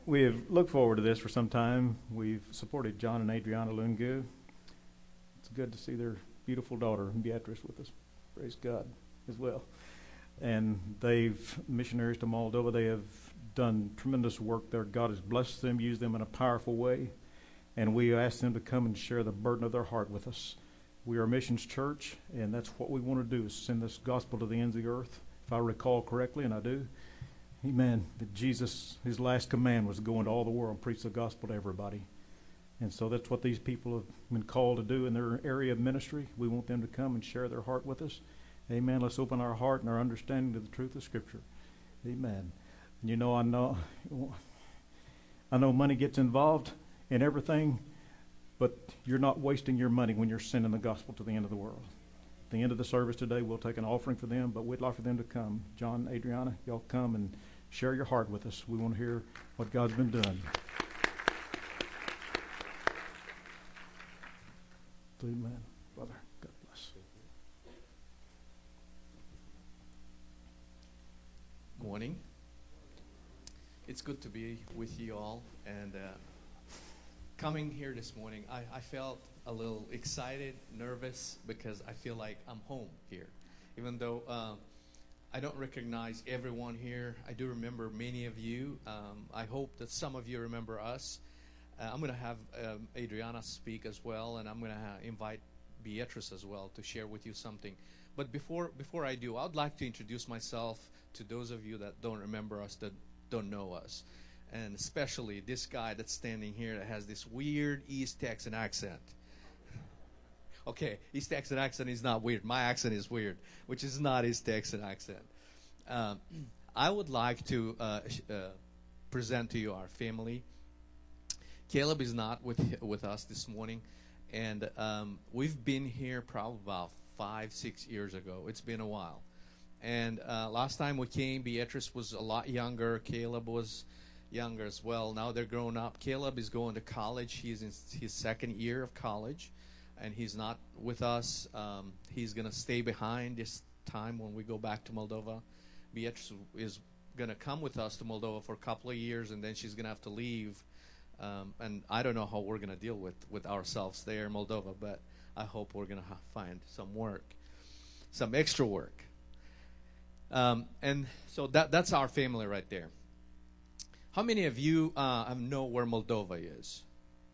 We have looked forward to this for some time. We've supported John and Adriana Lungu. It's good to see their beautiful daughter, Beatrice, with us. Praise God as well. And they've, missionaries to Moldova, they have done tremendous work there. God has blessed them, used them in a powerful way. And we ask them to come and share the burden of their heart with us. We are a missions church, and that's what we want to do, is send this gospel to the ends of the earth. If I recall correctly, and I do, amen, that Jesus, his last command was to go into all the world and preach the gospel to everybody. And so that's what these people have been called to do in their area of ministry. We want them to come and share their heart with us. Amen. Let's open our heart and our understanding to the truth of Scripture. Amen. And you know, I know money gets involved in everything, but you're not wasting your money when you're sending the gospel to the end of the world. At the end of the service today, we'll take an offering for them, but we'd like for them to come. John, Adriana, y'all come and share your heart with us. We want to hear what God's been doing. Amen. Brother, God bless. Morning. It's good to be with you all. And coming here this morning, I felt a little excited, nervous, because I feel like I'm home here. Even though I don't recognize everyone here, I do remember many of you. I hope that some of you remember us. I'm going to have Adriana speak as well, and I'm going to invite Beatrice as well to share with you something. But before I do, I would like to introduce myself to those of you that don't remember us, that don't know us. And especially this guy that's standing here that has this weird East Texan accent. Okay, East Texan accent is not weird. My accent is weird, which is not East Texan accent. I would like to present to you our family. Caleb is not with us this morning, and we've been here probably about 5-6 years ago. It's been a while. And last time we came, Beatrice was a lot younger. Caleb was younger as well. Now they're grown up. Caleb is going to college. He's in his second year of college, and he's not with us. He's going to stay behind this time when we go back to Moldova. Beatrice is going to come with us to Moldova for a couple of years, and then she's going to have to leave. And I don't know how we're going to deal with ourselves there in Moldova, but I hope we're going to find some work, some extra work. And so that's our family right there. How many of you know where Moldova is?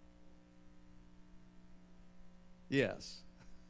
Yes.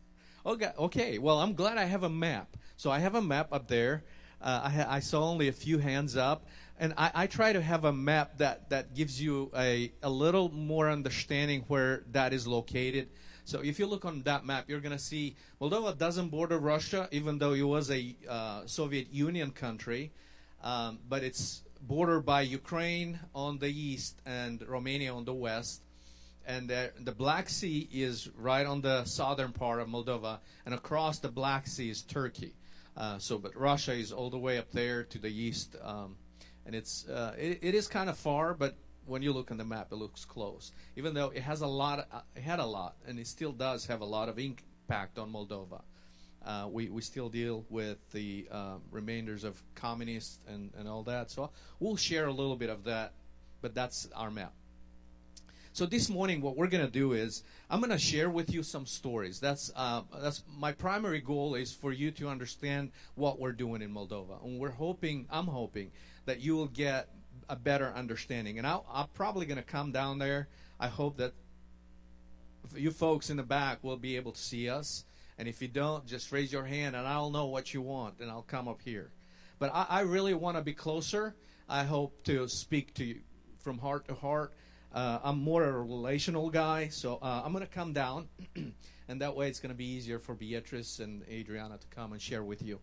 Okay. Well, I'm glad I have a map. So I have a map up there. I saw only a few hands up. And I try to have a map that gives you a little more understanding where that is located. So if you look on that map, you're going to see Moldova doesn't border Russia, even though it was a Soviet Union country. But it's bordered by Ukraine on the east and Romania on the west. And the Black Sea is right on the southern part of Moldova. And across the Black Sea is Turkey. But Russia is all the way up there to the east. And it is kind of far, but when you look on the map, it looks close. Even though it had a lot, and it still does have a lot of impact on Moldova. We still deal with the remainders of communists and all that. So we'll share a little bit of that, but that's our map. So this morning, what we're going to do is I'm going to share with you some stories. That's my primary goal, is for you to understand what we're doing in Moldova, and I'm hoping that you will get a better understanding. And I'm probably going to come down there. I hope that you folks in the back will be able to see us. And if you don't, just raise your hand and I'll know what you want and I'll come up here. But I really want to be closer. I hope to speak to you from heart to heart. I'm more a relational guy, so I'm going to come down. And that way it's going to be easier for Beatrice and Adriana to come and share with you.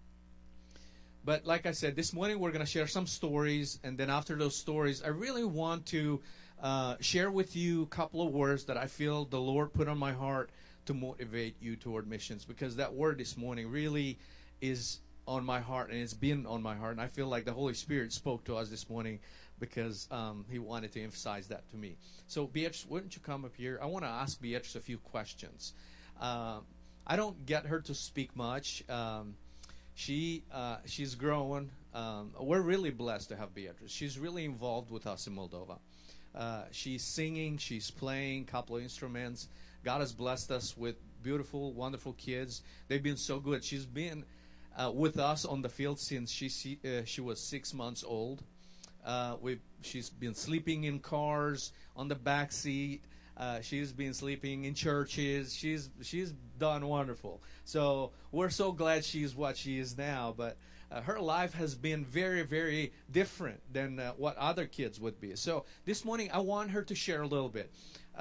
But like I said, this morning we're going to share some stories, and then after those stories, I really want to share with you a couple of words that I feel the Lord put on my heart to motivate you toward missions, because that word this morning really is on my heart, and it's been on my heart, and I feel like the Holy Spirit spoke to us this morning because He wanted to emphasize that to me. So Beatrice, why don't you come up here? I want to ask Beatrice a few questions. I don't get her to speak much. She's growing. We're really blessed to have Beatrice. She's really involved with us in Moldova. She's singing, she's playing a couple of instruments. God has blessed us with beautiful, wonderful kids. They've been so good. She's been with us on the field since she was 6 months old. She's been sleeping in cars, on the back seat. She's been sleeping in churches. She's done wonderful. So we're so glad she's what she is now. But her life has been very, very different than what other kids would be. So this morning I want her to share a little bit.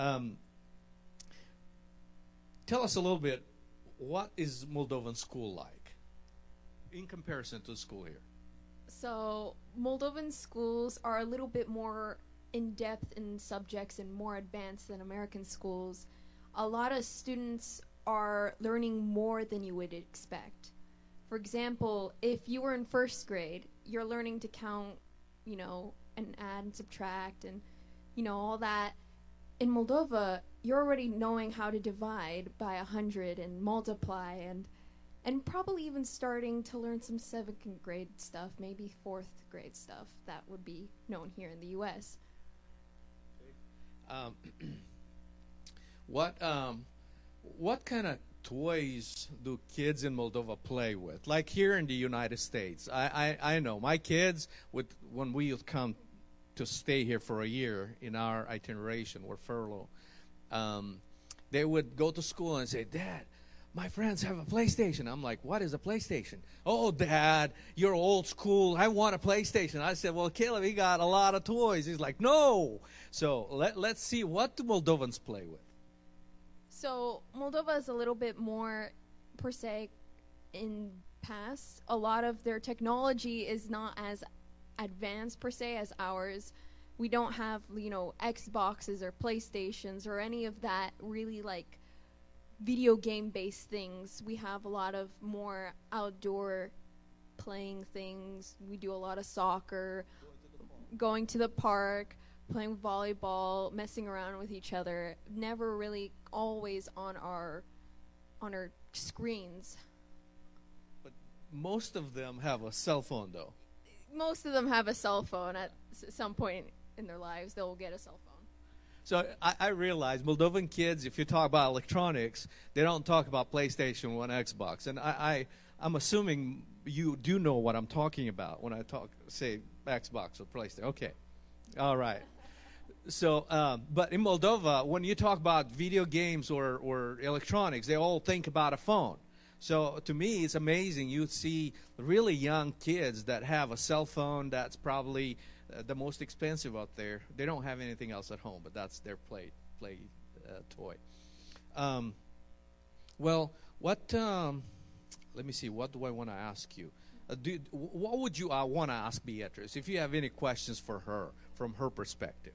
Tell us a little bit, what is Moldovan school like in comparison to the school here? So Moldovan schools are a little bit more in-depth in subjects and more advanced than American schools. A lot of students are learning more than you would expect. For example, if you were in first grade, you're learning to count, and add and subtract and, all that. In Moldova, you're already knowing how to divide by 100 and multiply and probably even starting to learn some 7th grade stuff, maybe 4th grade stuff that would be known here in the U.S. What kind of toys do kids in Moldova play with? Like here in the United States, I know my kids when we would come to stay here for a year in our itineration or furlough, they would go to school and say, "Dad, my friends have a PlayStation." I'm like, "What is a PlayStation?" "Oh, Dad, you're old school. I want a PlayStation." I said, "Well, Caleb, he got a lot of toys." He's like, "No." So let's see, what do Moldovans play with? So Moldova is a little bit more, per se, in past. A lot of their technology is not as advanced, per se, as ours. We don't have, Xboxes or PlayStations or any of that really, video game-based things. We have a lot of more outdoor playing things. We do a lot of soccer, going to the park, playing volleyball, messing around with each other. Never really always on our screens. But most of them have a cell phone, though. Most of them have a cell phone at some point in their lives. They'll get a cell phone. So I realize Moldovan kids, if you talk about electronics, they don't talk about PlayStation or Xbox. And I'm assuming you do know what I'm talking about when I say Xbox or PlayStation. Okay. All right. So, but in Moldova, when you talk about video games or electronics, they all think about a phone. So to me, it's amazing. You see really young kids that have a cell phone that's probably the most expensive out there. They don't have anything else at home, but that's their play toy. Well, let me see. What do I want to ask you? What would you want to ask Beatrice if you have any questions for her from her perspective?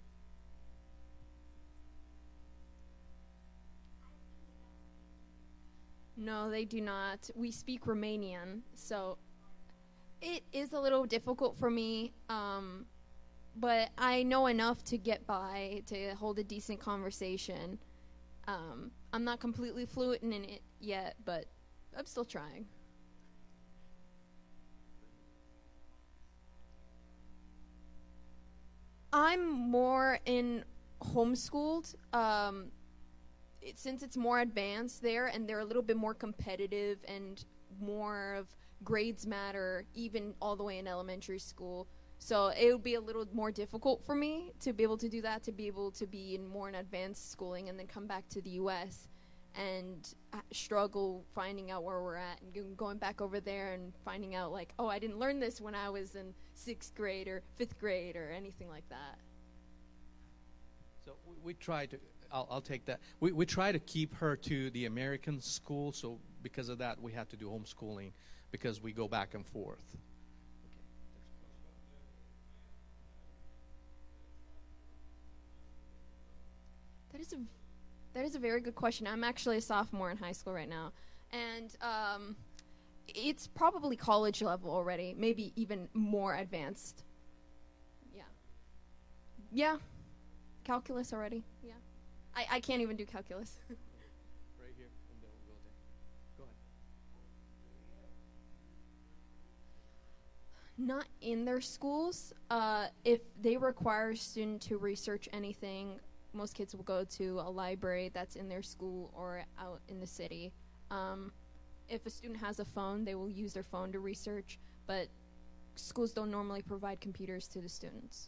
No, they do not. We speak Romanian, so it is a little difficult for me, but I know enough to get by, to hold a decent conversation. I'm not completely fluent in it yet, but I'm still trying. I'm more in homeschooled. Since it's more advanced there and they're a little bit more competitive and more of grades matter even all the way in elementary school. So it would be a little more difficult for me to be able to do that, to be able to be in more in advanced schooling and then come back to the U.S. and struggle finding out where we're at and going back over there and finding out I didn't learn this when I was in 6th grade or 5th grade or anything like that. So we try to... I'll take that. We try to keep her to the American school, so because of that, we have to do homeschooling because we go back and forth. That is a very good question. I'm actually a sophomore in high school right now, and it's probably college level already, maybe even more advanced. Yeah, calculus already. Yeah. I can't even do calculus. Right here, and then we'll go there. Go Not in their schools. If they require a student to research anything, most kids will go to a library that's in their school or out in the city. If a student has a phone, they will use their phone to research, but schools don't normally provide computers to the students.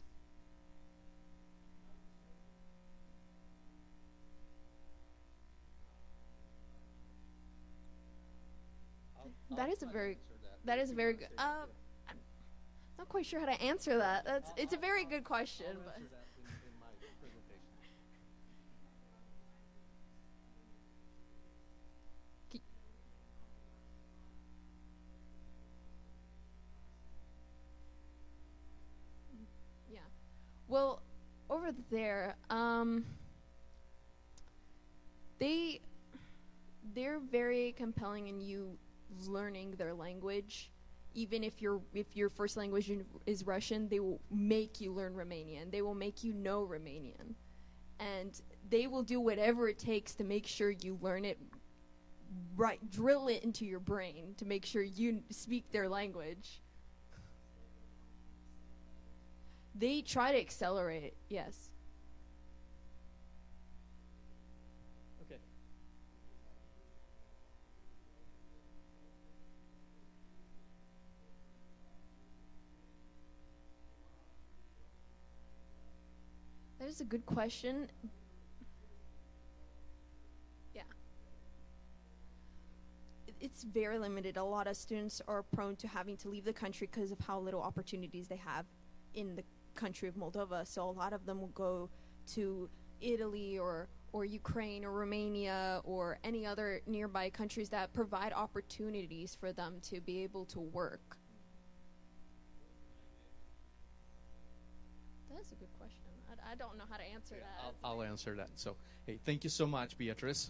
That is a very good. I'm not quite sure how to answer that. It's a very good question, but. Yeah. Well, over there, they're very compelling in you learning their language. Even if your first language is Russian, they will make you learn Romanian. They will make you know Romanian, and they will do whatever it takes to make sure you learn it right, drill it into your brain to make sure you speak their language. They try to accelerate, yes. Okay. That is a good question. Yeah. It's very limited. A lot of students are prone to having to leave the country because of how little opportunities they have in the country of Moldova. So a lot of them will go to Italy or Ukraine or Romania or any other nearby countries that provide opportunities for them to be able to work. That's a good question. I don't know how to answer that. I'll answer that. So, hey, thank you so much, Beatrice.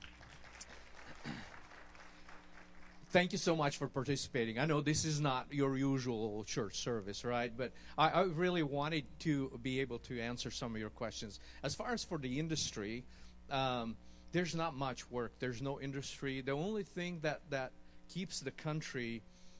Thank you so much for participating. I know this is not your usual church service, right? But I really wanted to be able to answer some of your questions. As far as for the industry, there's not much work. There's no industry. The only thing that keeps the country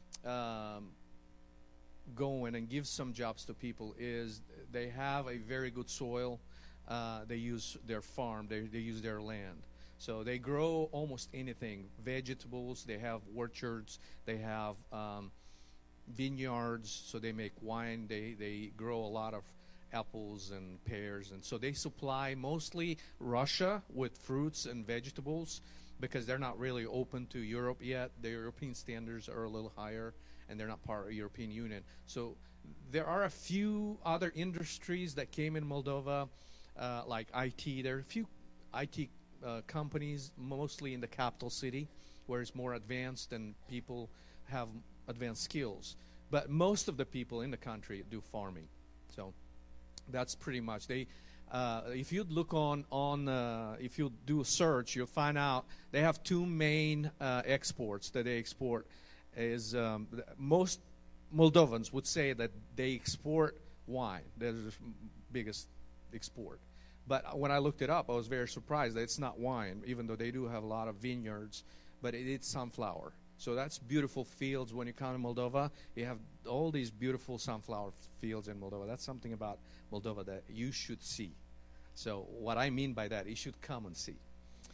going and gives some jobs to people is they have a very good soil. They use their farm. They use their land. So they grow almost anything, vegetables, they have orchards, they have vineyards, so they make wine, they grow a lot of apples and pears, and so they supply mostly Russia with fruits and vegetables because they're not really open to Europe yet. The European standards are a little higher, and they're not part of the European Union. So there are a few other industries that came in Moldova, like IT. There are a few IT companies, mostly in the capital city, where it's more advanced and people have advanced skills. But most of the people in the country do farming. So that's pretty much. If you look if you do a search, you'll find out they have two main exports that they export. Most Moldovans would say that they export wine. That's the biggest export. But when I looked it up, I was very surprised that it's not wine, even though they do have a lot of vineyards, but it's sunflower. So that's beautiful fields. When you come to Moldova, you have all these beautiful sunflower fields in Moldova. That's something about Moldova that you should see. So what I mean by that, you should come and see.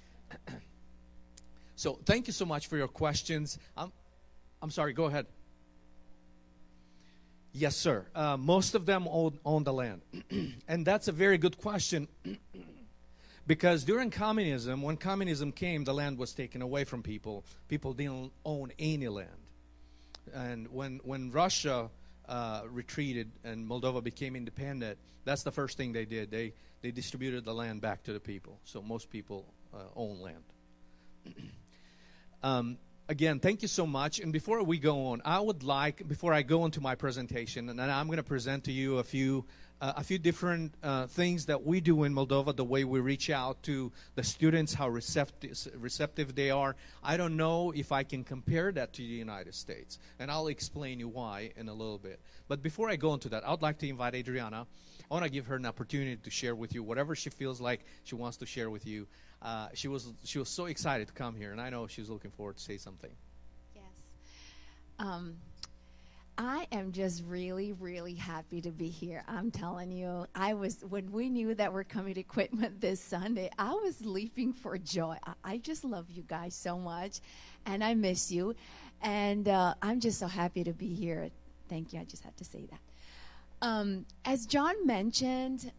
So thank you so much for your questions. I'm sorry, go ahead. Yes, sir. Most of them own the land. And that's a very good question because during communism, when communism came, the land was taken away from people. People didn't own any land. And when Russia retreated and Moldova became independent, that's the first thing they did. They distributed the land back to the people. So most people own land. Again, thank you so much. And before we go on, before I go into my presentation, and then I'm going to present to you a few different things that we do in Moldova, the way we reach out to the students, how receptive they are. I don't know if I can compare that to the United States, and I'll explain you why in a little bit. But before I go into that, I'd like to invite Adriana. I want to give her an opportunity to share with you whatever she feels like she wants to share with you. She was so excited to come here, and I know she's looking forward to say something. Yes. I am just really, really happy to be here. I'm telling you, when we knew that we're coming to Equipment this Sunday, I was leaping for joy. I just love you guys so much, and I miss you. And I'm just so happy to be here. Thank you. I just had to say that. As John mentioned,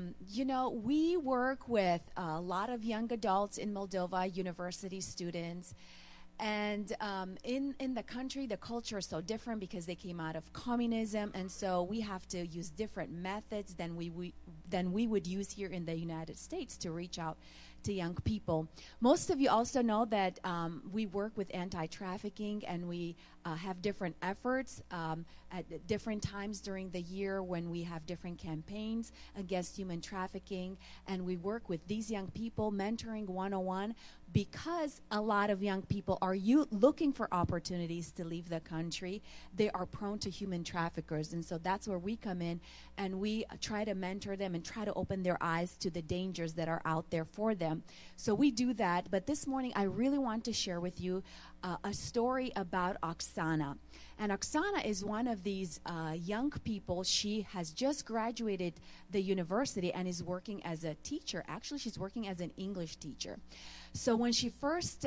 we work with a lot of young adults in Moldova, university students. And in the country, the culture is so different because they came out of communism, and so we have to use different methods than we would use here in the United States to reach out to young people. Most of you also know that we work with anti-trafficking, and we have different efforts at different times during the year when we have different campaigns against human trafficking, and we work with these young people, mentoring 101, because a lot of young people are looking for opportunities to leave the country. They are prone to human traffickers, and so that's where we come in, and we try to mentor them and try to open their eyes to the dangers that are out there for them. So we do that, but this morning I really want to share with you a story about Oksana. And Oksana is one of these young people. She has just graduated the university and is working as a teacher. Actually, she's working as an English teacher. So when she first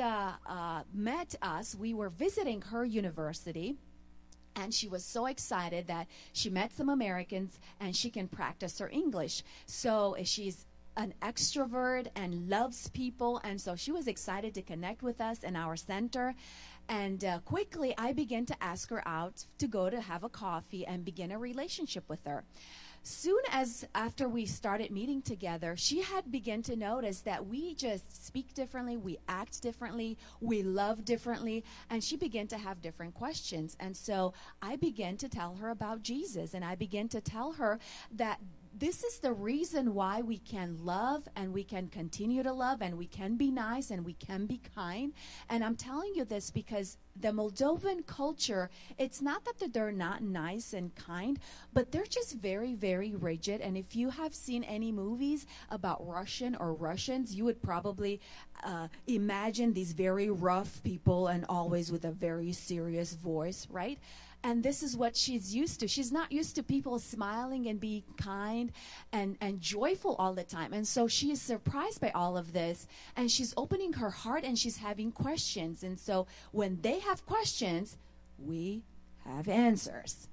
met us, we were visiting her university, and she was so excited that she met some Americans and she can practice her English. So she's an extrovert and loves people, and so she was excited to connect with us in our center. And quickly, I began to ask her out to go to have a coffee and begin a relationship with her. Soon as after we started meeting together, she had begun to notice that we just speak differently, we act differently, we love differently, and she began to have different questions. And so I began to tell her about Jesus, and I began to tell her that this is the reason why we can love, and we can continue to love, and we can be nice, and we can be kind. And I'm telling you this because the Moldovan culture, it's not that they're not nice and kind, but they're just very, very rigid. And if you have seen any movies about Russian or Russians, you would probably imagine these very rough people and always with a very serious voice, right? And this is what she's used to. She's not used to people smiling and being kind and joyful all the time. And so she is surprised by all of this. And she's opening her heart and she's having questions. And so when they have questions, we have answers.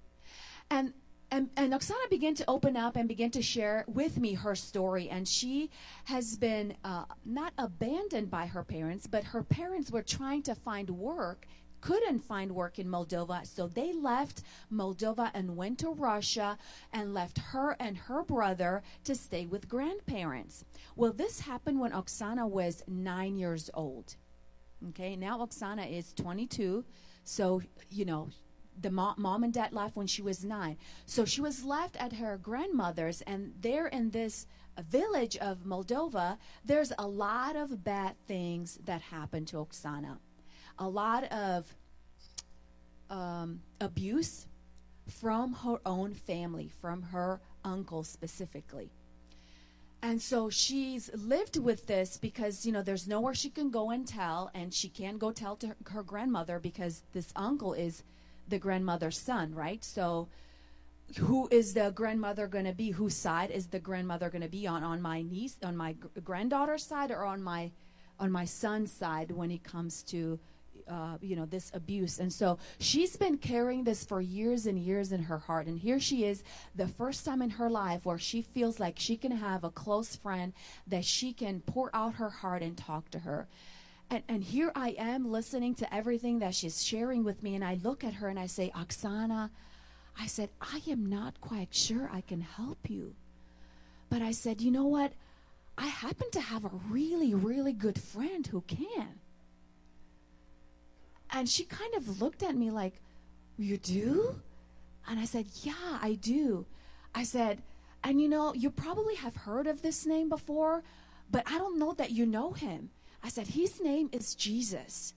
And Oksana began to open up and began to share with me her story. And she has been not abandoned by her parents, but her parents were trying to find work, couldn't find work in Moldova, so they left Moldova and went to Russia and left her and her brother to stay with grandparents. Well, this happened when Oksana was 9 years old. Okay, now Oksana is 22, so, the mom and dad left when she was 9. So she was left at her grandmother's, and there in this village of Moldova, there's a lot of bad things that happen to Oksana. A lot of abuse from her own family, from her uncle specifically. And so she's lived with this because, there's nowhere she can go and tell, and she can't go tell to her grandmother because this uncle is the grandmother's son, right? So who is the grandmother going to be? Whose side is the grandmother going to be on my niece, on my granddaughter's side, or on my son's side when it comes to this abuse? And so she's been carrying this for years and years in her heart. And here she is, the first time in her life where she feels like she can have a close friend that she can pour out her heart and talk to her. And here I am listening to everything that she's sharing with me. And I look at her and I say, Oksana, I said, I am not quite sure I can help you. But I said, you know what? I happen to have a really, really good friend who can. And she kind of looked at me like, you do? And I said, yeah, I do. I said, and you probably have heard of this name before, but I don't know that you know him. I said, his name is Jesus.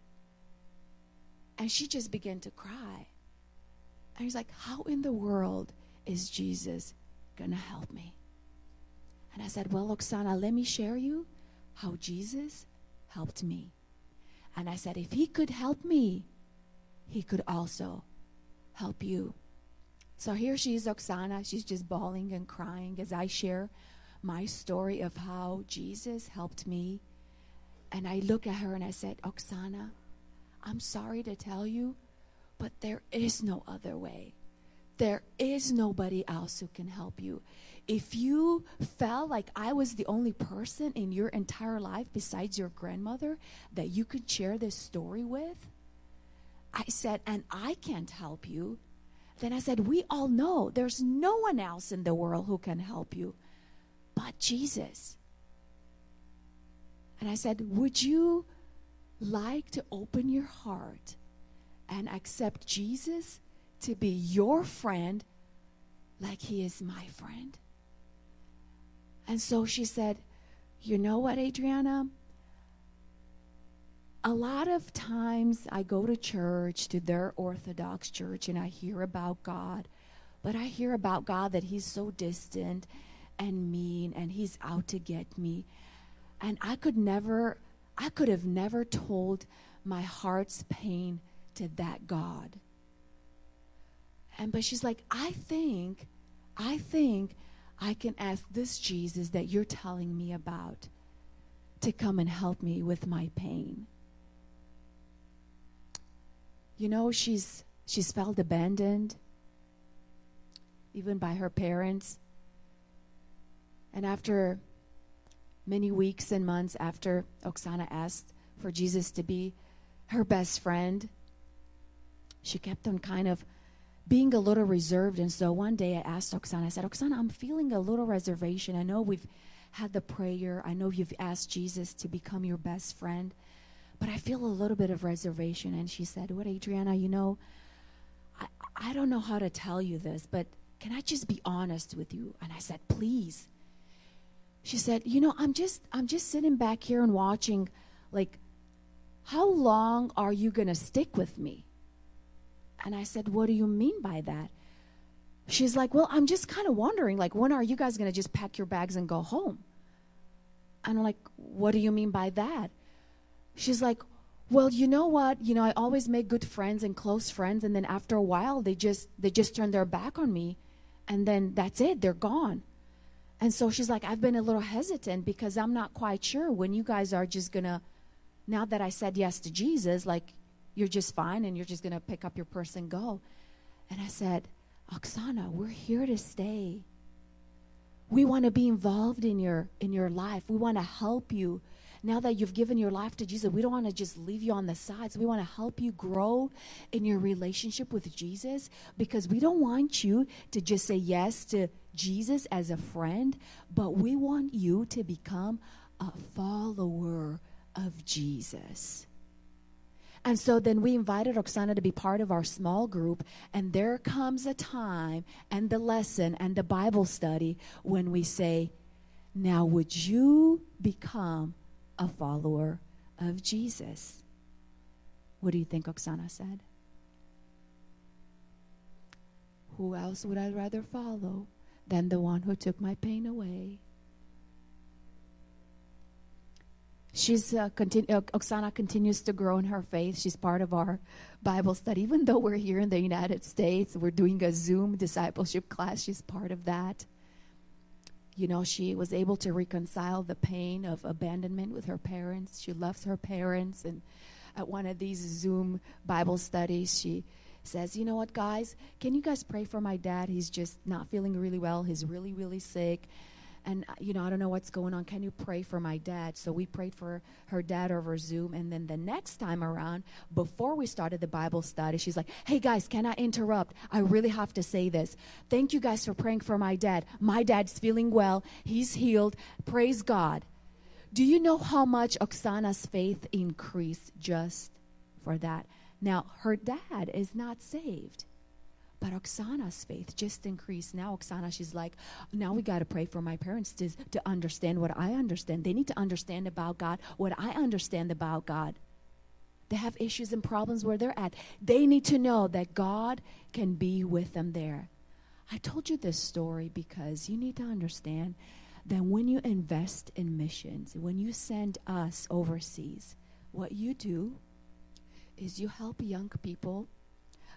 And she just began to cry. And he's like, how in the world is Jesus going to help me? And I said, well, Oksana, let me share you how Jesus helped me. And I said, if he could help me, he could also help you. So here she is, Oksana. She's just bawling and crying as I share my story of how Jesus helped me. And I look at her and I said, Oksana, I'm sorry to tell you, but there is no other way. There is nobody else who can help you. If you felt like I was the only person in your entire life besides your grandmother that you could share this story with, I said, and I can't help you, then I said, we all know there's no one else in the world who can help you but Jesus. And I said, would you like to open your heart and accept Jesus to be your friend like he is my friend? And so she said, you know what, Adriana? A lot of times I go to church, to their Orthodox church, and I hear about God. But I hear about God that he's so distant and mean and he's out to get me. And I could have never told my heart's pain to that God. But she's like, I think I can ask this Jesus that you're telling me about to come and help me with my pain. You know, she's felt abandoned, even by her parents. And after many weeks and months after Oksana asked for Jesus to be her best friend, she kept on kind of being a little reserved. And so one day I asked Oksana, I said, Oksana, I'm feeling a little reservation. I know we've had the prayer. I know you've asked Jesus to become your best friend, but I feel a little bit of reservation. And she said, what, Adriana, you know, I don't know how to tell you this, but can I just be honest with you? And I said, please. She said, you know, I'm just sitting back here and watching, like, how long are you going to stick with me? And I said, what do you mean by that? She's like, well, I'm just kind of wondering, like, when are you guys going to just pack your bags and go home? And I'm like, what do you mean by that? She's like, well, you know what? You know, I always make good friends and close friends, and then after a while, they just turn their back on me, and then that's it. They're gone. And so she's like, I've been a little hesitant because I'm not quite sure when you guys are just going to, now that I said yes to Jesus, like, you're just fine and you're just going to pick up your purse and go. And I said, Oksana, we're here to stay. We want to be involved in your life. We want to help you. Now that you've given your life to Jesus, we don't want to just leave you on the sides. We want to help you grow in your relationship with Jesus, because we don't want you to just say yes to Jesus as a friend, but we want you to become a follower of Jesus. And so then we invited Oksana to be part of our small group, and there comes a time and the lesson and the Bible study when we say, now would you become a follower of Jesus? What do you think Oksana said? Who else would I rather follow than the one who took my pain away? Oksana continues to grow in her faith. She's part of our Bible study. Even though we're here in the United States, we're doing a Zoom discipleship class. She's part of that. You know, she was able to reconcile the pain of abandonment with her parents. She loves her parents. And at one of these Zoom Bible studies, she says, you know what, guys, can you guys pray for my dad? He's just not feeling really well. He's really, really sick. And, you know, I don't know what's going on. Can you pray for my dad? So we prayed for her dad over Zoom. And then the next time around, before we started the Bible study, she's like, hey, guys, can I interrupt? I really have to say this. Thank you guys for praying for my dad. My dad's feeling well. He's healed. Praise God. Do you know how much Oksana's faith increased just for that? Now, her dad is not saved. But Oksana's faith just increased. Now Oksana, she's like, now we got to pray for my parents to understand what I understand. They need to understand about God what I understand about God. They have issues and problems where they're at. They need to know that God can be with them there. I told you this story because you need to understand that when you invest in missions, when you send us overseas, what you do is you help young people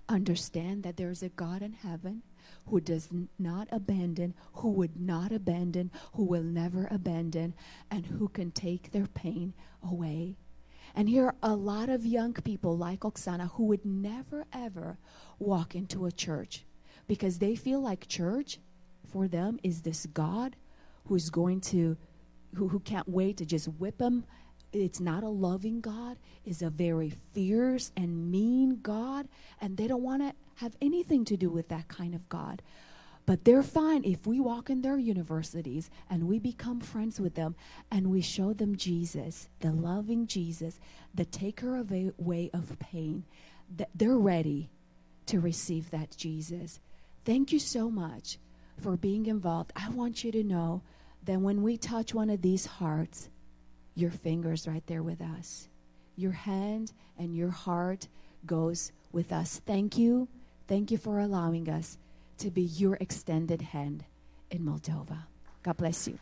understand that there is a God in heaven who does not abandon, who would not abandon, who will never abandon, and who can take their pain away. And here are a lot of young people like Oksana who would never, ever walk into a church because they feel like church for them is this God who's going to, who can't wait to just whip them. It's not a loving God. It's a very fierce and mean God. And they don't want to have anything to do with that kind of God. But they're fine if we walk in their universities and we become friends with them and we show them Jesus, the loving Jesus, the taker away of pain. They're ready to receive that Jesus. Thank you so much for being involved. I want you to know that when we touch one of these hearts, your finger's right there with us. Your hand and your heart goes with us. Thank you. Thank you for allowing us to be your extended hand in Moldova. God bless you.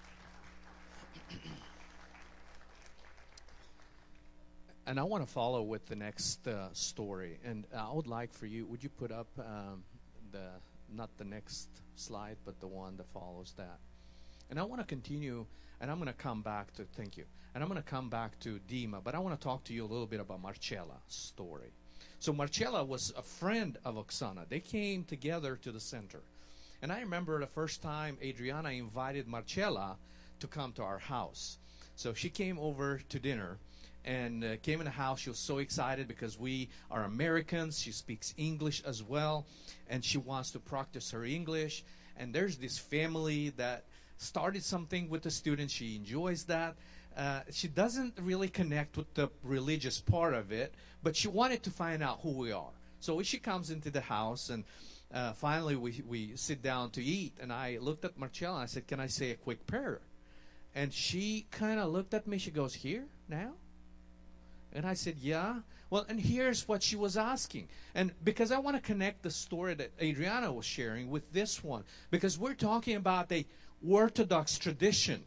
And I want to follow with the next story. And I would like for you, would you put up not the next slide, but the one that follows that. And I want to continue, and I'm going to come back to, thank you, and I'm going to come back to Dima, but I want to talk to you a little bit about Marcella's story. So Marcella was a friend of Oksana. They came together to the center. And I remember the first time Adriana invited Marcella to come to our house. So she came over to dinner and came in the house. She was so excited because we are Americans. She speaks English as well, and she wants to practice her English. And there's this family that started something with the students. She enjoys that. She doesn't really connect with the religious part of it, but she wanted to find out who we are. So she comes into the house, and finally we sit down to eat. And I looked at Marcella, and I said, can I say a quick prayer? And she kind of looked at me. She goes, here, now? And I said, yeah. Well, and here's what she was asking. And because I want to connect the story that Adriana was sharing with this one, because we're talking about the Orthodox tradition.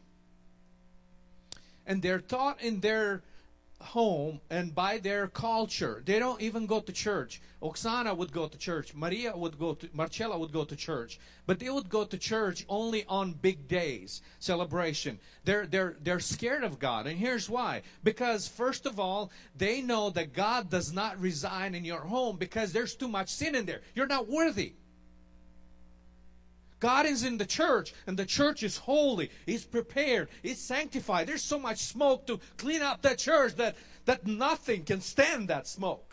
And they're taught in their home and by their culture. They don't even go to church. Oksana would go to church. Marcella would go to church. But they would go to church only on big days, celebration. They're scared of God. And here's why. Because first of all, they know that God does not reside in your home because there's too much sin in there. You're not worthy. God is in the church, and the church is holy. It's prepared. It's sanctified. There's so much smoke to clean up that church that nothing can stand that smoke.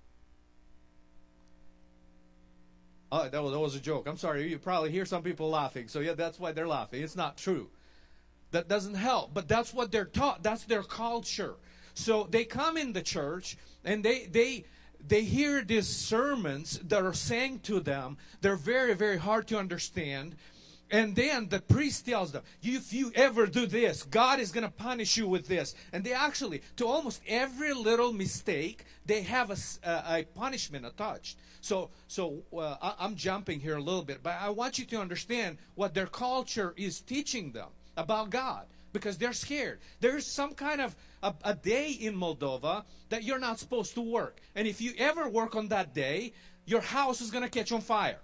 Oh, that was a joke. I'm sorry. You probably hear some people laughing. So, yeah, that's why they're laughing. It's not true. That doesn't help. But that's what they're taught. That's their culture. So they come in the church, and they hear these sermons that are saying to them. They're very, very hard to understand. And then the priest tells them, if you ever do this, God is going to punish you with this. And they actually, to almost every little mistake, they have a punishment attached. So I'm jumping here a little bit, but I want you to understand what their culture is teaching them about God. Because they're scared. There's some kind of a day in Moldova that you're not supposed to work. And if you ever work on that day, your house is going to catch on fire.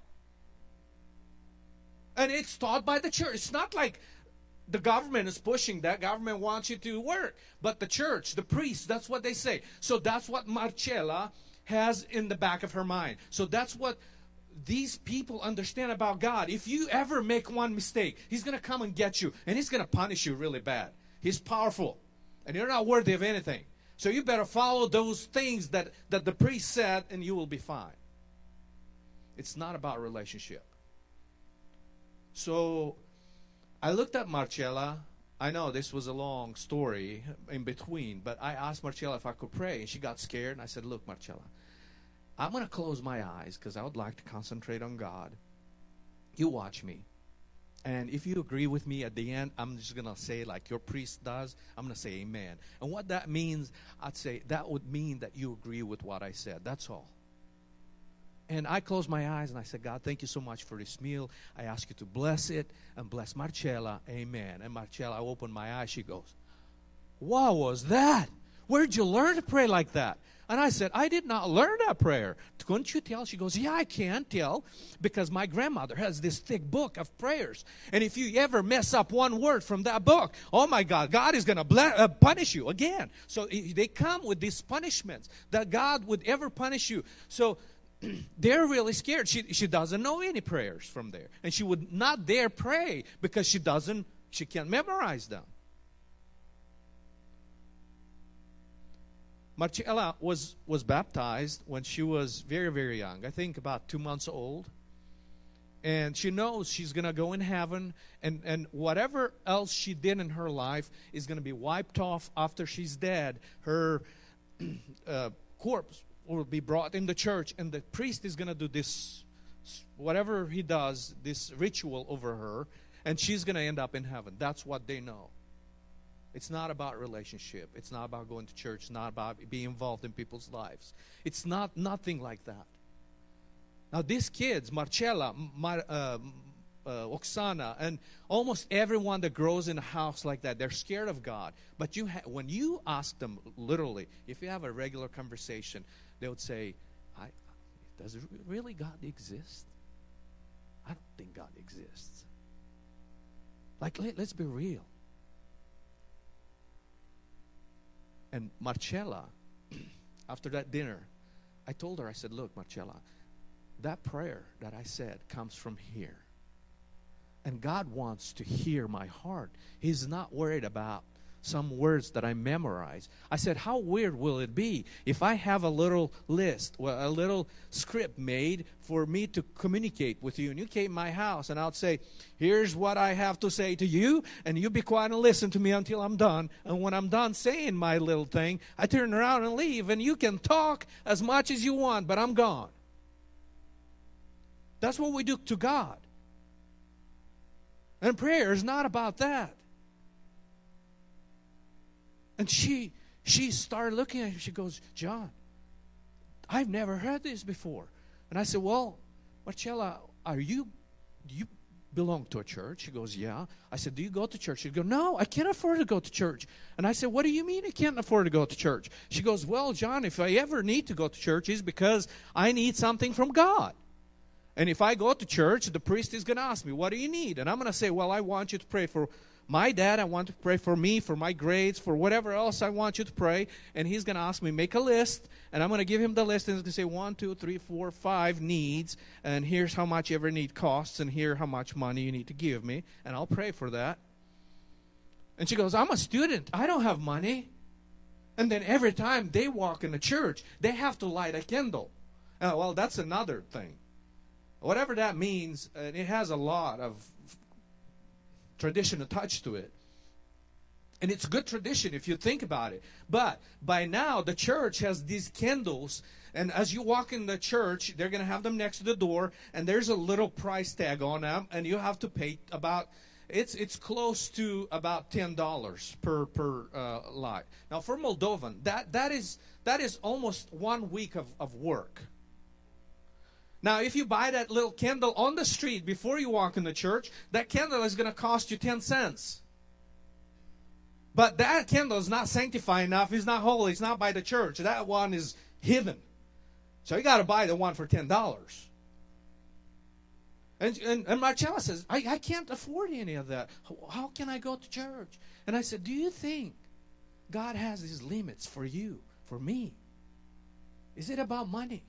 And it's taught by the church. It's not like the government is pushing that. Government wants you to work. But the church, the priests, that's what they say. So that's what Marcella has in the back of her mind. So that's what these people understand about God. If you ever make one mistake, He's going to come and get you. And He's going to punish you really bad. He's powerful. And you're not worthy of anything. So you better follow those things that the priest said, and you will be fine. It's not about relationship. So I looked at Marcella. I know this was a long story in between, but I asked Marcella if I could pray, and she got scared. And I said, look, Marcella, I'm going to close my eyes because I would like to concentrate on God. You watch me. And if you agree with me at the end, I'm just going to say like your priest does, I'm going to say amen. And what that means, I'd say that would mean that you agree with what I said. That's all. And I closed my eyes and I said, God, thank you so much for this meal. I ask you to bless it and bless Marcella. Amen. And Marcella, I opened my eyes. She goes, what was that? Where'd you learn to pray like that? And I said, I did not learn that prayer. Couldn't you tell? She goes, yeah, I can tell, because my grandmother has this thick book of prayers. And if you ever mess up one word from that book, oh my God, God is going to punish you again. So they come with these punishments that God would ever punish you. So they're really scared. She doesn't know any prayers from there. And she would not dare pray because she can't memorize them. Marcella was baptized when she was very, very young. I think about 2 months old. And she knows she's going to go in heaven. And whatever else she did in her life is going to be wiped off after she's dead. Her corpse will be brought in the church. And the priest is going to do this, whatever he does, this ritual over her. And she's going to end up in heaven. That's what they know. It's not about relationship. It's not about going to church. It's not about being involved in people's lives. It's nothing like that. Now these kids, Marcella, Oksana, and almost everyone that grows in a house like that, they're scared of God. But when you ask them, literally, if you have a regular conversation, they would say, does really God exist? I don't think God exists. Like, let's be real. And Marcella, after that dinner, I told her, I said, look, Marcella, that prayer that I said comes from here. And God wants to hear my heart. He's not worried about some words that I memorize. I said, how weird will it be if I have a little list, a little script made for me to communicate with you, and you came to my house, and I'll say, here's what I have to say to you, and you be quiet and listen to me until I'm done. And when I'm done saying my little thing, I turn around and leave, and you can talk as much as you want, but I'm gone. That's what we do to God. And prayer is not about that. And she started looking at him. She goes, John, I've never heard this before. And I said, well, Marcella, do you belong to a church? She goes, yeah. I said, do you go to church? She goes, no, I can't afford to go to church. And I said, what do you mean you can't afford to go to church? She goes, well, John, if I ever need to go to church, it's because I need something from God. And if I go to church, the priest is going to ask me, what do you need? And I'm going to say, well, I want you to pray for my dad. I want to pray for me, for my grades, for whatever else I want you to pray. And he's going to ask me, make a list. And I'm going to give him the list. And he's going to say 1, 2, 3, 4, 5 needs. And here's how much every need costs. And here how much money you need to give me. And I'll pray for that. And she goes, I'm a student. I don't have money. And then every time they walk in the church, they have to light a candle. Well, that's another thing. Whatever that means, it has a lot of tradition attached to it. And it's good tradition if you think about it. But by now, the church has these candles. And as you walk in the church, they're going to have them next to the door. And there's a little price tag on them. And you have to pay about, it's close to about $10 per light. Now, for Moldovan, that is almost 1 week of work. Now, if you buy that little candle on the street before you walk in the church, that candle is going to cost you 10 cents. But that candle is not sanctified enough. It's not holy. It's not by the church. That one is hidden. So you got to buy the one for $10. And Marcella says, I can't afford any of that. How can I go to church? And I said, do you think God has these limits for you, for me? Is it about money?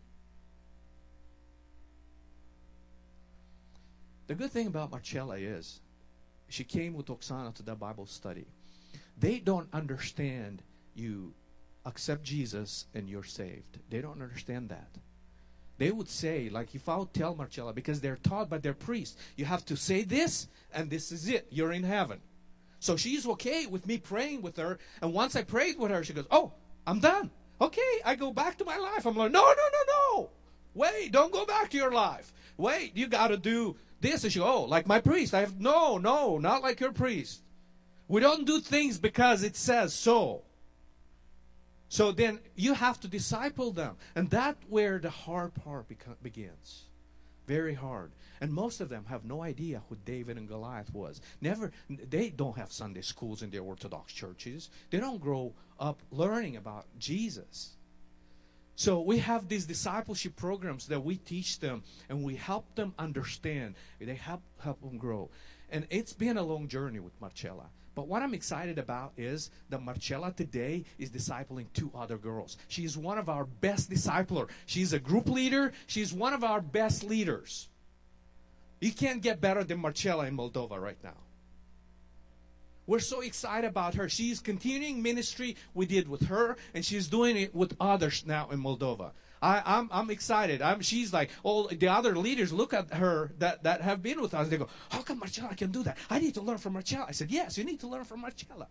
The good thing about Marcella is she came with Oksana to the Bible study. They don't understand you accept Jesus and you're saved. They don't understand that. They would say, like if I would tell Marcella, because they're taught by their priest, you have to say this and this is it. You're in heaven. So she's okay with me praying with her. And once I prayed with her, she goes, oh, I'm done. Okay, I go back to my life. I'm like, no. Wait, don't go back to your life. Wait, you got to do this. And she goes, oh, like my priest. No, not like your priest. We don't do things because it says so. So then you have to disciple them. And that's where the hard part begins. Very hard. And most of them have no idea who David and Goliath was. They don't have Sunday schools in their Orthodox churches. They don't grow up learning about Jesus. So we have these discipleship programs that we teach them and we help them understand. They help them grow. And it's been a long journey with Marcella. But what I'm excited about is that Marcella today is discipling 2 other girls. She's one of our best discipler. She's a group leader. She's one of our best leaders. You can't get better than Marcella in Moldova right now. We're so excited about her. She's continuing ministry we did with her, and she's doing it with others now in Moldova. I'm excited. She's like, all the other leaders look at her that have been with us. They go, how come Marcella can do that? I need to learn from Marcella. I said, yes, you need to learn from Marcella.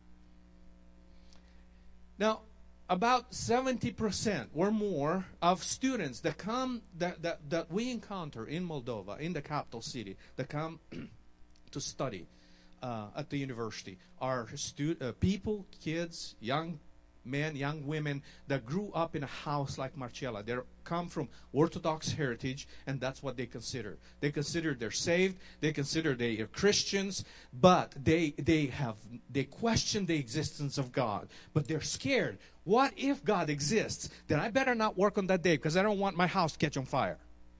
Now, about 70% or more of students that come that we encounter in Moldova, in the capital city, that come to study at the university are people, kids, young men, young women that grew up in a house like Marcella. They come from Orthodox heritage, and that's what they consider. They consider they're saved. They consider they are Christians, but they question the existence of God. But they're scared. What if God exists? Then I better not work on that day because I don't want my house to catch on fire.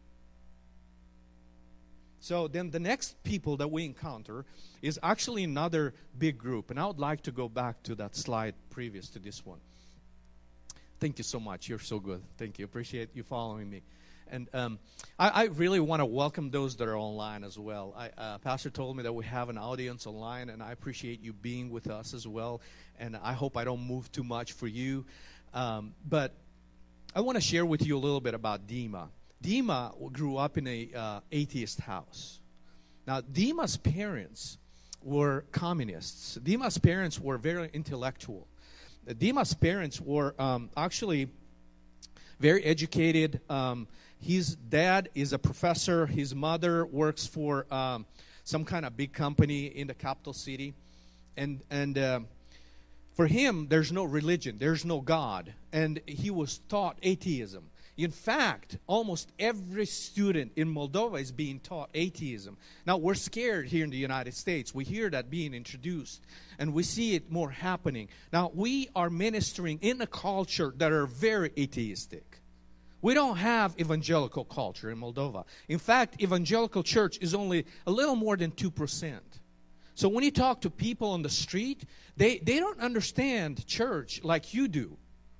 So then the next people that we encounter is actually another big group. And I would like to go back to that slide previous to this one. Thank you so much. You're so good. Thank you. Appreciate you following me. And I really want to welcome those that are online as well. Pastor told me that we have an audience online, and I appreciate you being with us as well. And I hope I don't move too much for you. But I want to share with you a little bit about Dima. Dima grew up in an atheist house. Now, Dima's parents were communists. Dima's parents were very intellectual. Dima's parents were actually very educated. His dad is a professor. His mother works for some kind of big company in the capital city. And for him, there's no religion. There's no God. And he was taught atheism. In fact, almost every student in Moldova is being taught atheism. Now, we're scared here in the United States. We hear that being introduced, and we see it more happening. Now, we are ministering in a culture that are very atheistic. We don't have evangelical culture in Moldova. In fact, evangelical church is only a little more than 2%. So when you talk to people on the street, they don't understand church like you do.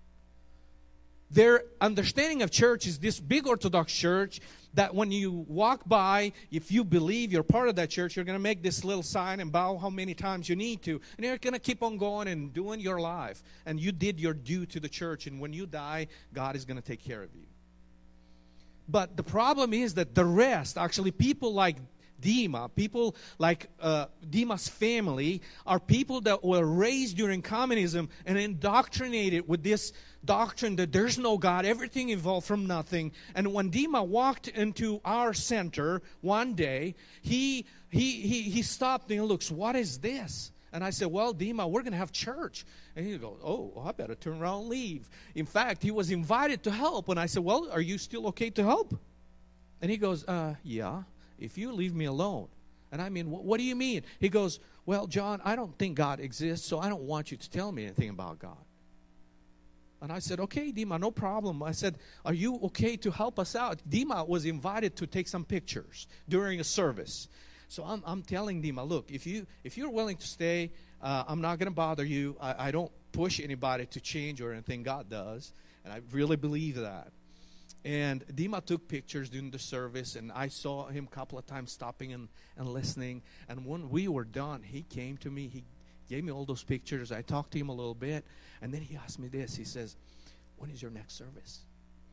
Their understanding of church is this big Orthodox church that when you walk by, if you believe you're part of that church, you're going to make this little sign and bow how many times you need to. And you're going to keep on going and doing your life. And you did your due to the church. And when you die, God is going to take care of you. But the problem is that the rest, actually people like Dima, people like Dima's family, are people that were raised during communism and indoctrinated with this doctrine that there's no God, everything evolved from nothing. And when Dima walked into our center one day, he stopped and he looks, what is this? And I said, well, Dima, we're going to have church. And he goes, oh, I better turn around and leave. In fact, he was invited to help. And I said, well, are you still okay to help? And he goes, yeah, if you leave me alone. And I mean, what do you mean? He goes, well, John, I don't think God exists, so I don't want you to tell me anything about God. And I said, okay, Dima, no problem. I said, are you okay to help us out? Dima was invited to take some pictures during a service. So I'm telling Dima, look, if you're willing to stay, I'm not going to bother you. I don't push anybody to change or anything. God does. And I really believe that. And Dima took pictures during the service, and I saw him a couple of times stopping and listening. And when we were done, he came to me. He gave me all those pictures. I talked to him a little bit. And then he asked me this. He says, when is your next service?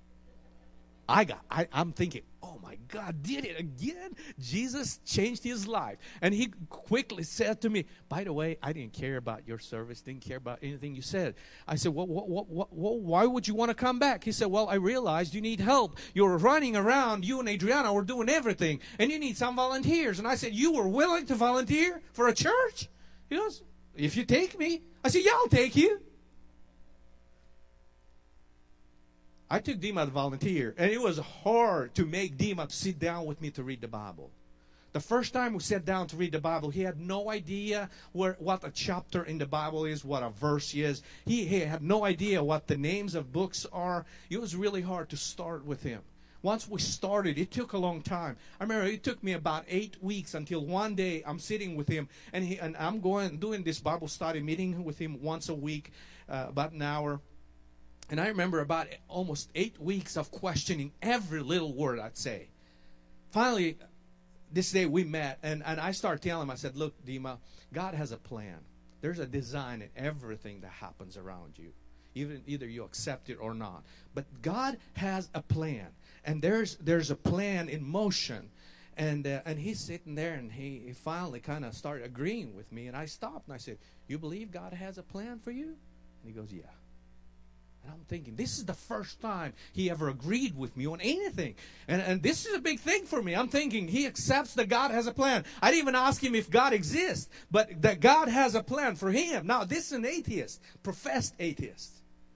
I'm thinking, oh my God, did it again? Jesus changed his life. And he quickly said to me, by the way, I didn't care about your service, didn't care about anything you said. I said, well, why would you want to come back? He said, well, I realized you need help. You're running around, you and Adriana were doing everything, and you need some volunteers. And I said, you were willing to volunteer for a church? He goes, if you take me. I said, yeah, I'll take you. I took Dima to volunteer, and it was hard to make Dima sit down with me to read the Bible. The first time we sat down to read the Bible, he had no idea what a chapter in the Bible is, what a verse is. He had no idea what the names of books are. It was really hard to start with him. Once we started, it took a long time. I remember it took me about 8 weeks until one day I'm sitting with him, and I'm doing this Bible study meeting with him once a week, about an hour. And I remember about almost 8 weeks of questioning every little word I'd say. Finally, this day we met, and I started telling him, I said, look, Dima, God has a plan. There's a design in everything that happens around you. Either you accept it or not. But God has a plan. And there's a plan in motion. And he's sitting there, and he finally kind of started agreeing with me. And I stopped, and I said, you believe God has a plan for you? And he goes, yeah. And I'm thinking, this is the first time he ever agreed with me on anything. And this is a big thing for me. I'm thinking he accepts that God has a plan. I didn't even ask him if God exists, but that God has a plan for him. Now, this is an atheist, professed atheist.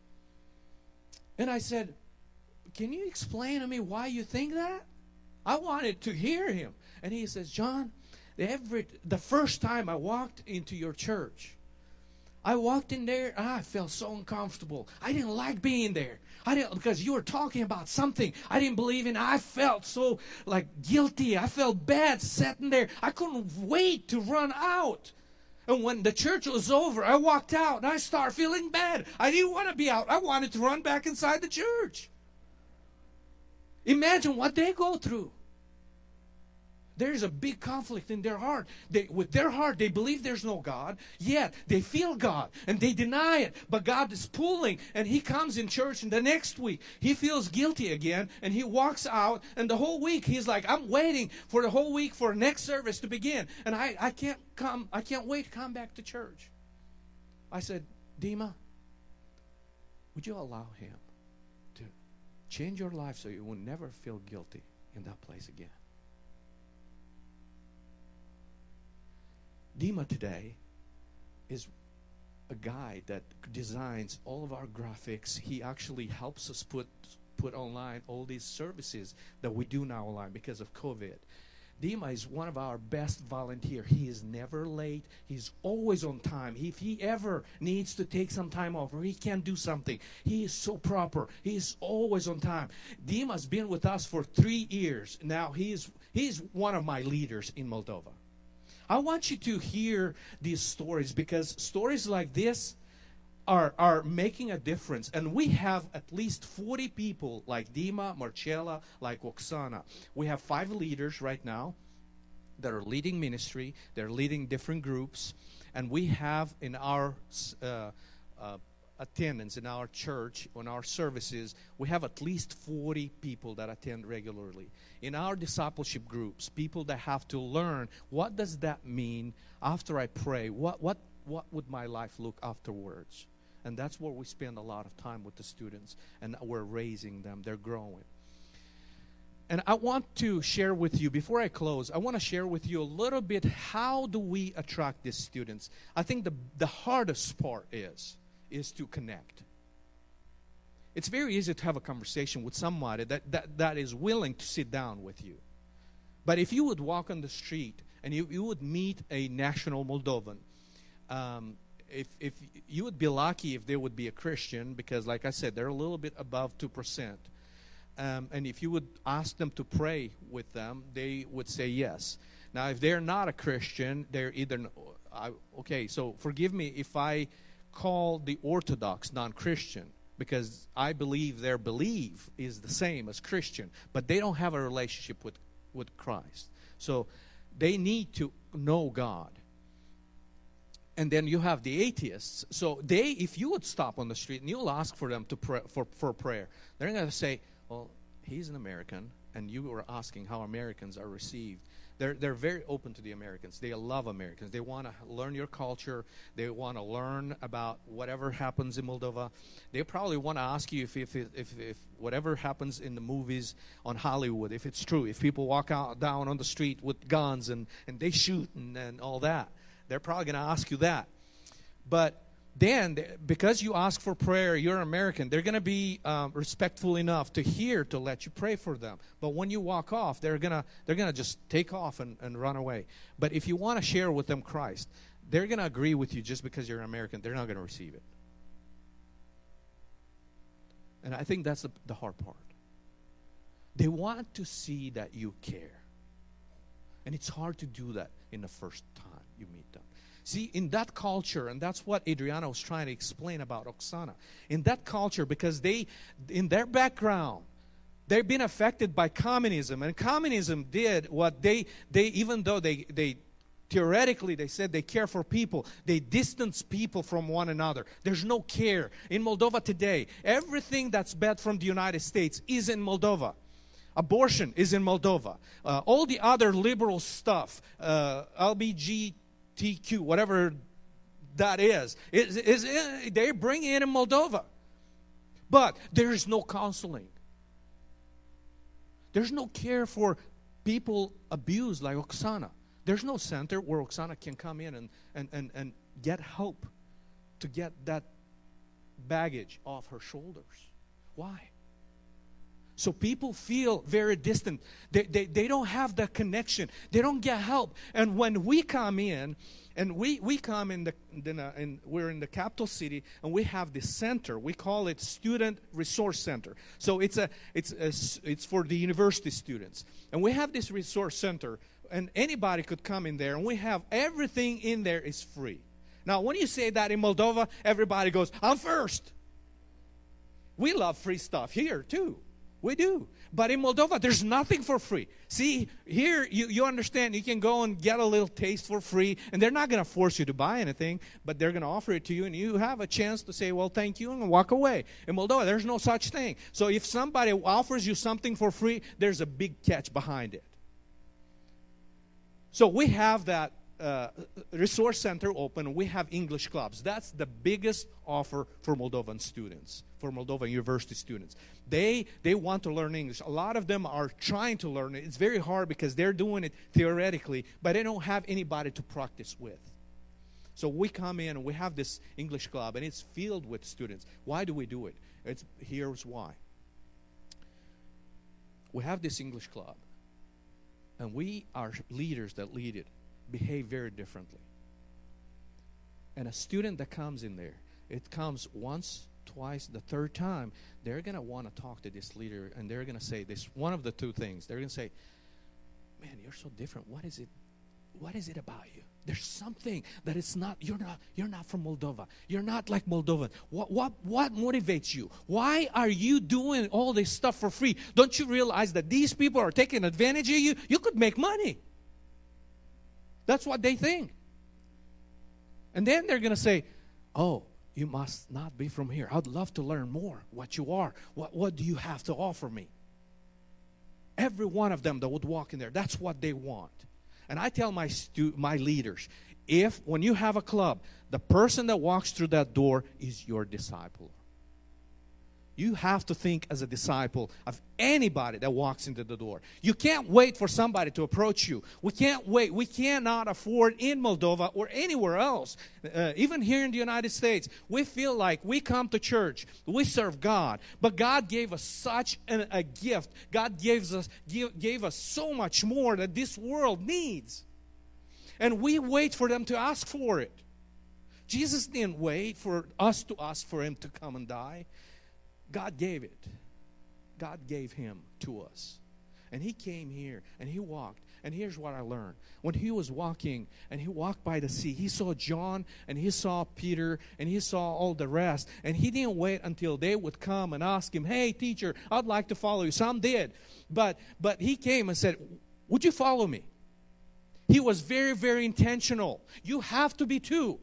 And I said, can you explain to me why you think that? I wanted to hear him. And he says, John, the first time I walked into your church, I walked in there, I felt so uncomfortable. I didn't like being there. Because you were talking about something I didn't believe in. I felt so guilty. I felt bad sitting there. I couldn't wait to run out. And when the church was over, I walked out and I started feeling bad. I didn't want to be out. I wanted to run back inside the church. Imagine what they go through. There's a big conflict in their heart. With their heart, they believe there's no God, yet they feel God, and they deny it. But God is pulling, and he comes in church, and the next week, he feels guilty again, and he walks out, and the whole week, he's like, I'm waiting for the whole week for next service to begin, and I can't wait to come back to church. I said, Dima, would you allow him to change your life so you will never feel guilty in that place again? Dima today is a guy that designs all of our graphics. He actually helps us put online all these services that we do now online because of COVID. Dima is one of our best volunteers. He is never late. He's always on time. If he ever needs to take some time off or he can't do something, he is so proper. He is always on time. Dima's been with us for 3 years. Now he's one of my leaders in Moldova. I want you to hear these stories because stories like this are making a difference. And we have at least 40 people like Dima, Marcella, like Oksana. We have 5 leaders right now that are leading ministry. They're leading different groups. And we have in our attendance in our church, on our services, we have at least 40 people that attend regularly. In our discipleship groups, people that have to learn, what does that mean after I pray? What would my life look afterwards? And that's where we spend a lot of time with the students, and we're raising them. They're growing. And I want to share with you, before I close, I want to share with you a little bit, how do we attract these students? I think the hardest part is to connect. It's very easy to have a conversation with somebody that is willing to sit down with you. But if you would walk on the street and you would meet a national Moldovan, if you would be lucky if they would be a Christian, because like I said, they're a little bit above 2%. And if you would ask them to pray with them, they would say yes. Now, if they're not a Christian, they're either, okay, so forgive me if I call the Orthodox non-Christian, because I believe their belief is the same as Christian, but they don't have a relationship with Christ. So they need to know God. And then you have the atheists. So if you would stop on the street and you'll ask for them to pray, for prayer, they're going to say, well, he's an American, and you were asking how Americans are received. They're very open to the Americans. They love Americans. They want to learn your culture. They want to learn about whatever happens in Moldova. They probably want to ask you if whatever happens in the movies on Hollywood, if it's true. If people walk down on the street with guns and they shoot and all that, they're probably going to ask you that. But then, because you ask for prayer, you're American, they're going to be respectful enough to let you pray for them. But when you walk off, they're gonna just take off and run away. But if you want to share with them Christ, they're going to agree with you just because you're American. They're not going to receive it. And I think that's the hard part. They want to see that you care. And it's hard to do that in the first time you meet them. See, in that culture, and that's what Adriana was trying to explain about Oksana. In that culture, because in their background, they've been affected by communism. And communism did what they even though they theoretically, they said they care for people, they distance people from one another. There's no care. In Moldova today, everything that's bad from the United States is in Moldova. Abortion is in Moldova. All the other liberal stuff, LGBTQ, whatever that is they bring in Moldova. But there is no counseling. There's no care for people abused like Oksana. There's no center where Oksana can come in and get help to get that baggage off her shoulders. Why? So people feel very distant. They don't have that connection. They don't get help. And when we come in, and we come we're in the capital city, and we have this center. We call it Student Resource Center. So it's for the university students. And we have this resource center, and anybody could come in there, and we have everything in there is free. Now, when you say that in Moldova, everybody goes, I'm first. We love free stuff here too. We do. But in Moldova, there's nothing for free. See, here you understand you can go and get a little taste for free, and they're not going to force you to buy anything, but they're going to offer it to you, and you have a chance to say, well, thank you, and walk away. In Moldova, there's no such thing. So if somebody offers you something for free, there's a big catch behind it. So we have that resource center open. We have English clubs. That's the biggest offer for Moldovan students, for Moldovan university students. They want to learn English. A lot of them are trying to learn it. It's very hard because they're doing it theoretically, but they don't have anybody to practice with. So we come in and we have this English club, and it's filled with students. Why do we do it? Here's why. We have this English club, and we are leaders that lead it. Behave very differently. And a student that comes in there, it comes once, twice, the third time, they're going to want to talk to this leader, and they're going to say this, one of the two things. They're going to say, man, you're so different. What is it about you? There's something that it's not, you're not from Moldova. You're not like Moldovan. What motivates you? Why are you doing all this stuff for free? Don't you realize that these people are taking advantage of you? You could make money. That's what they think. And then they're going to say, oh, you must not be from here. I'd love to learn more what you are. What do you have to offer me? Every one of them that would walk in there, that's what they want. And I tell my leaders, when you have a club, the person that walks through that door is your disciple. You have to think as a disciple of anybody that walks into the door. You can't wait for somebody to approach you. We can't wait. We cannot afford in Moldova or anywhere else, even here in the United States, we feel like we come to church, we serve God, but God gave us such a gift. God gave us so much more that this world needs. And we wait for them to ask for it. Jesus didn't wait for us to ask for Him to come and die. God gave it. God gave Him to us. And He came here and He walked. And here's what I learned. When He was walking and He walked by the sea, He saw John and He saw Peter and He saw all the rest. And He didn't wait until they would come and ask Him, hey, teacher, I'd like to follow you. Some did. But He came and said, would you follow me? He was very, very intentional. You have to be too.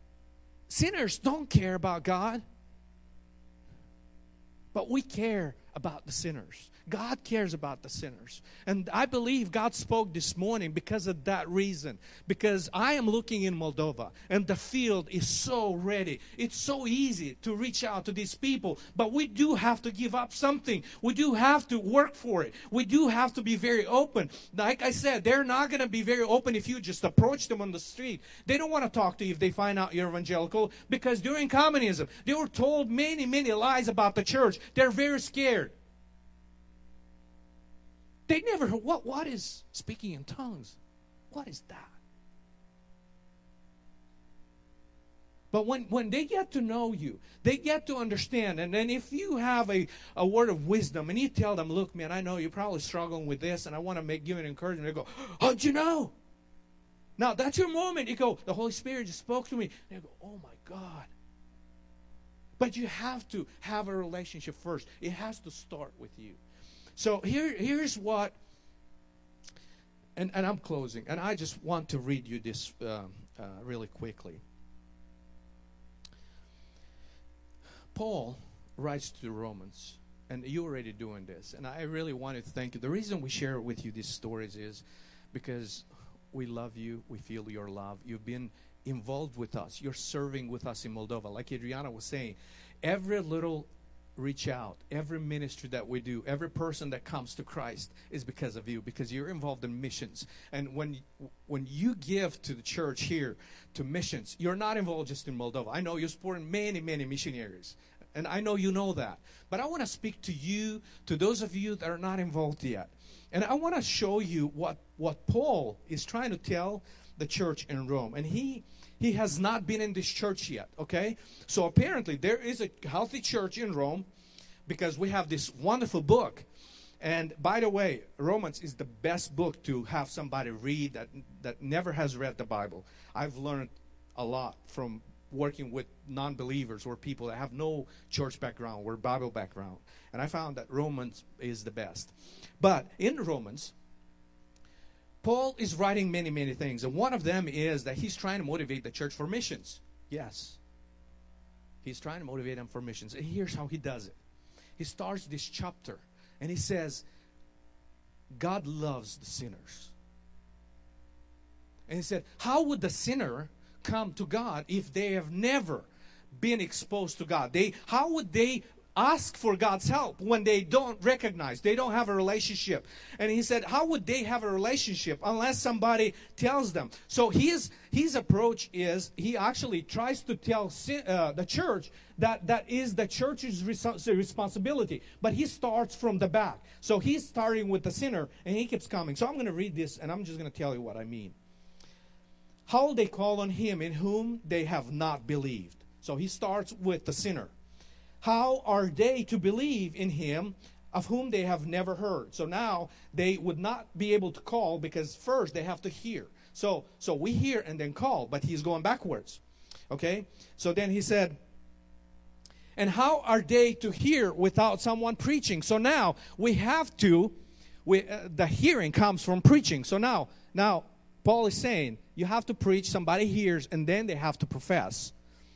Sinners don't care about God. But we care about the sinners. God cares about the sinners. And I believe God spoke this morning because of that reason. Because I am looking in Moldova and the field is so ready. It's so easy to reach out to these people. But we do have to give up something. We do have to work for it. We do have to be very open. Like I said, they're not going to be very open if you just approach them on the street. They don't want to talk to you if they find out you're evangelical. Because during communism, they were told many, many lies about the church. They're very scared. They never heard, what is speaking in tongues? What is that? But when they get to know you, they get to understand. And then if you have a word of wisdom and you tell them, look, man, I know you're probably struggling with this and I want to give you an encouragement. They go, how'd you know? Now, that's your moment. You go, the Holy Spirit just spoke to me. And they go, oh my God. But you have to have a relationship first. It has to start with you. So here's what, and I'm closing, and I just want to read you this really quickly. Paul writes to the Romans, and you're already doing this, and I really want to thank you. The reason we share with you these stories is because we love you, we feel your love. You've been involved with us. You're serving with us in Moldova. Like Adriana was saying, every little reach out, every ministry that we do, every person that comes to Christ is because of you, because you're involved in missions. And when you give to the church here, to missions, you're not involved just in Moldova. I know you're supporting many, many missionaries, and I know you know that. But I want to speak to you, to those of you that are not involved yet. And I want to show you what Paul is trying to tell the church in Rome. And he has not been in this church yet, okay? So apparently there is a healthy church in Rome because we have this wonderful book. And by the way, Romans is the best book to have somebody read that never has read the Bible. I've learned a lot from working with non-believers or people that have no church background or Bible background. And I found that Romans is the best. But in Romans, Paul is writing many, many things. And one of them is that he's trying to motivate the church for missions. Yes. He's trying to motivate them for missions. And here's how he does it. He starts this chapter and he says, God loves the sinners. And he said, how would the sinner come to God if they have never been exposed to God? How would they ask for God's help when they don't recognize, they don't have a relationship? And he said, how would they have a relationship unless somebody tells them? So his approach is, he actually tries to tell the church that is the church's responsibility. But he starts from the back. So he's starting with the sinner and he keeps coming. So I'm going to read this and I'm just going to tell you what I mean. How will they call on him in whom they have not believed? So he starts with the sinner. How are they to believe in him of whom they have never heard? So now they would not be able to call because first they have to hear. So we hear and then call, but he's going backwards. Okay? So then he said, and how are they to hear without someone preaching? So now we have to, the hearing comes from preaching. So now Paul is saying you have to preach, somebody hears, and then they have to profess.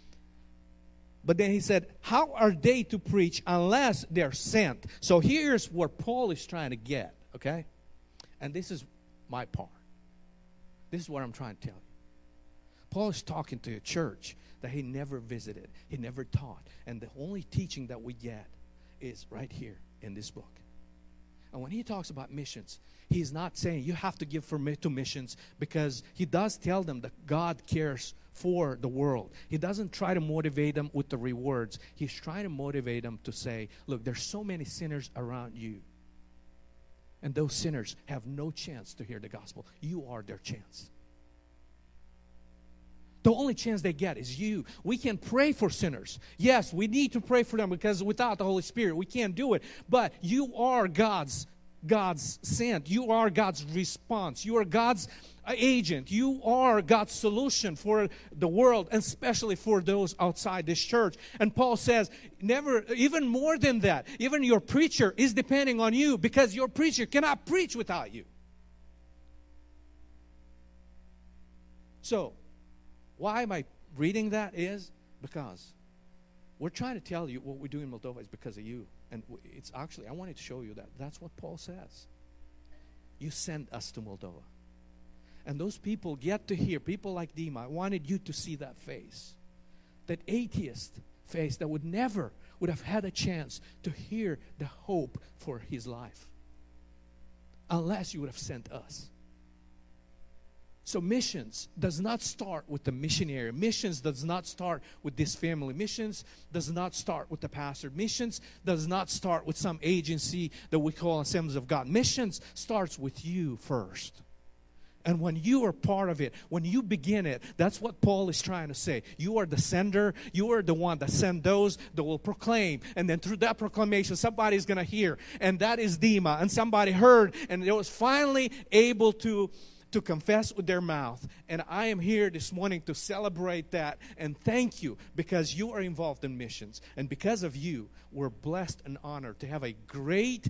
But then he said, how are they to preach unless they're sent? So here's where Paul is trying to get, okay? And this is my part. This is what I'm trying to tell you. Paul is talking to a church that he never visited, he never taught. And the only teaching that we get is right here in this book. And when he talks about missions, he's not saying you have to give to missions, because he does tell them that God cares for the world. He doesn't try to motivate them with the rewards. He's trying to motivate them to say, look, there's so many sinners around you. And those sinners have no chance to hear the gospel. You are their chance. The only chance they get is you. We can pray for sinners. Yes, we need to pray for them because without the Holy Spirit, we can't do it. But you are God's sent. You are God's response. You are God's agent. You are God's solution for the world, and especially for those outside this church. And Paul says, even more than that, even your preacher is depending on you, because your preacher cannot preach without you. So, why am I reading that is because we're trying to tell you what we do in Moldova is because of you. And it's actually, I wanted to show you that. That's what Paul says. You sent us to Moldova. And those people get to hear, people like Dima, I wanted you to see that face. That atheist face that would never would have had a chance to hear the hope for his life. Unless you would have sent us. So missions does not start with the missionary. Missions does not start with this family. Missions does not start with the pastor. Missions does not start with some agency that we call Assemblies of God. Missions starts with you first. And when you are part of it, when you begin it, that's what Paul is trying to say. You are the sender. You are the one that send those that will proclaim. And then through that proclamation, somebody's going to hear. And that is Dima. And somebody heard. And they was finally able to confess with their mouth. And I am here this morning to celebrate that and thank you because you are involved in missions. And because of you, we're blessed and honored to have a great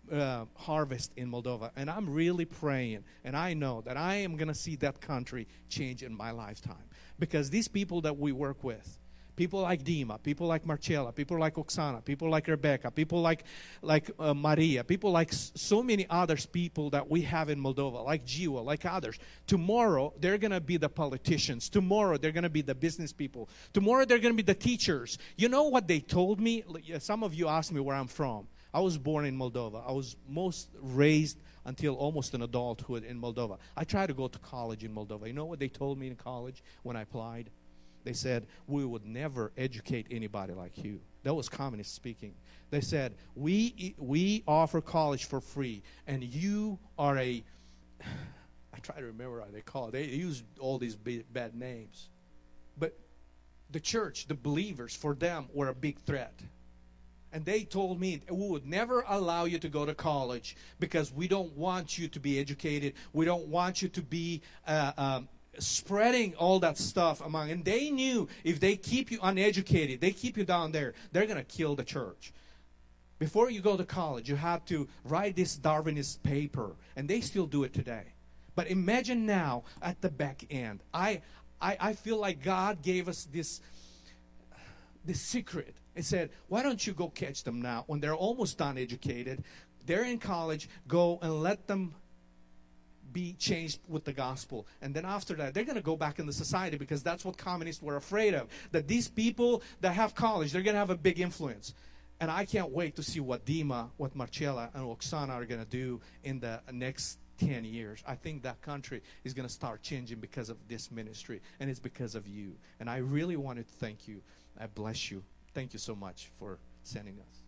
harvest in Moldova. And I'm really praying, and I know that I am going to see that country change in my lifetime. Because these people that we work with, people like Dima, people like Marcella, people like Oksana, people like Rebecca, people like Maria, people like so many others people that we have in Moldova, like Jiwa, like others. Tomorrow, they're going to be the politicians. Tomorrow, they're going to be the business people. Tomorrow, they're going to be the teachers. You know what they told me? Some of you asked me where I'm from. I was born in Moldova. I was raised until almost an adulthood in Moldova. I tried to go to college in Moldova. You know what they told me in college when I applied? They said, we would never educate anybody like you. That was communist speaking. They said, we offer college for free, and you are I try to remember how they call it. They use all these bad names. But the church, the believers, for them were a big threat. And they told me, we would never allow you to go to college because we don't want you to be educated. We don't want you to be spreading all that stuff among. And they knew if they keep you uneducated, they keep you down there, they're going to kill the church. Before you go to college, you have to write this Darwinist paper. And they still do it today. But imagine now at the back end. I feel like God gave us this secret. He said, why don't you go catch them now when they're almost done educated. They're in college. Go and let them be changed with the gospel. And then after that, they're going to go back in the society because that's what communists were afraid of. That these people that have college, they're going to have a big influence. And I can't wait to see what Dima, what Marcella, and Oksana are going to do in the next 10 years. I think that country is going to start changing because of this ministry. And it's because of you. And I really wanted to thank you. I bless you. Thank you so much for sending us.